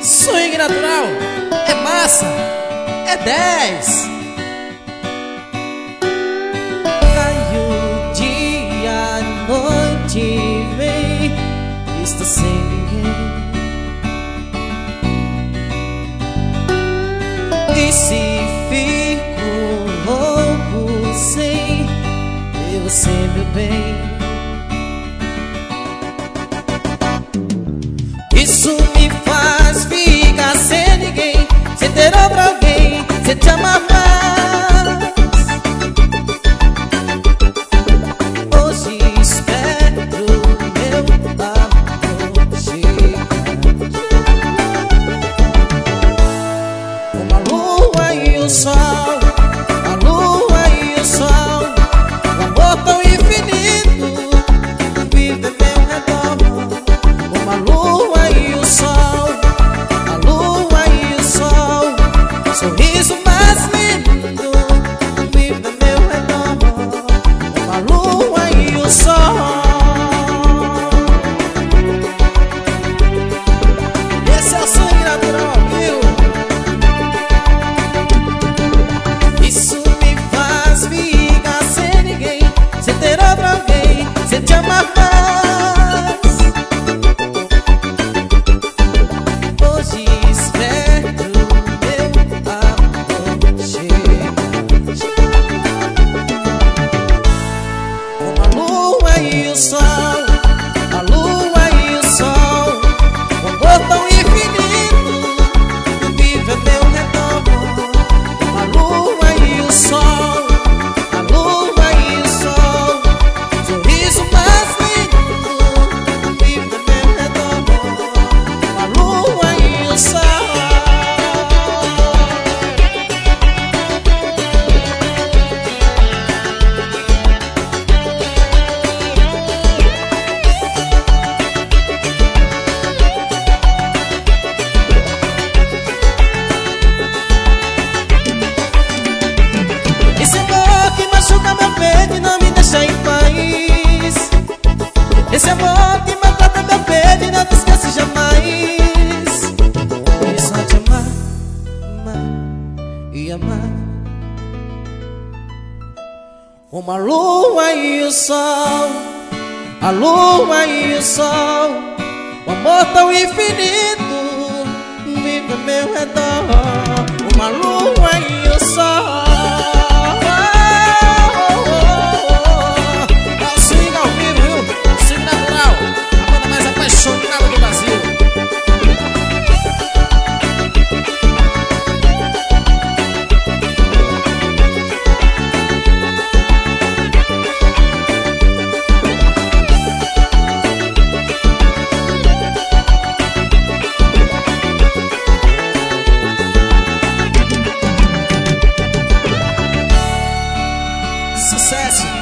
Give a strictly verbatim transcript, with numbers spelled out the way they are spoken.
Swing natural, é massa, é dez. Cai o dia, a noite vem, estou sem ninguém. E se fico louco sem ter você, meu bem, isso me faz ficar sem ninguém, sem ter outro alguém, sem te amar mais. Hoje espero meu amor chegar, como a lua e o sol, a lua e o sol, o amor tão infinito vive ao meu redor. Como a lua e o sol, a lua e o sol, sorriso mais lindo vive ao meu redor. Como a lua e o sol. Esse é o sangue natural, viu? Isso me faz ficar sem ninguém, sem ter outro alguém, sem te amar mais. Hoje espero meu amor chegar, como a lua e o sol, a lua e o sol, o amor tão infinito vive ao meu redor. Como a lua e o sol, a lua e o sol, sorriso mais lindo vive ao meu redor. Como a lua e o sol. Esse amor que machuca meu peito e não me deixa em paz. Esse amor que maltrata meu peito e não te esquece jamais. E só te amar, amar e amar, como a lua e o sol, a lua e o sol, o amor tão infinito vive ao meu redor. Como a lua e o sol. É o swing ao vivo, viu? Swing natural, a banda mais apaixonada do Brasil. Sucesso!